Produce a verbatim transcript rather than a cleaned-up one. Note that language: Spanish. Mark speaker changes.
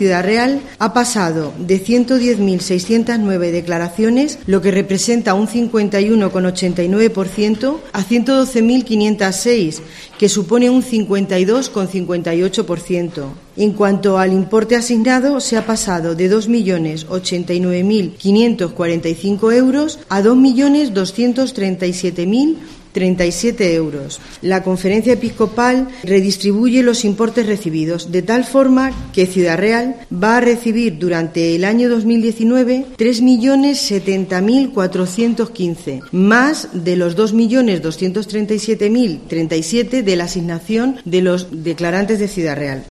Speaker 1: Ciudad Real ha pasado de ciento diez mil seiscientas nueve declaraciones, lo que representa un cincuenta y uno coma ochenta y nueve por ciento, a ciento doce mil quinientas seis, que supone un cincuenta y dos coma cincuenta y ocho por ciento. En cuanto al importe asignado, se ha pasado de dos millones ochenta y nueve mil quinientos cuarenta y cinco euros a dos millones doscientos treinta y siete mil treinta y siete euros. La Conferencia Episcopal redistribuye los importes recibidos de tal forma que Ciudad Real va a recibir durante el año dos mil diecinueve tres millones setenta mil cuatrocientos quince, más de los dos millones doscientos treinta y siete mil treinta y siete de la asignación de los declarantes de Ciudad Real.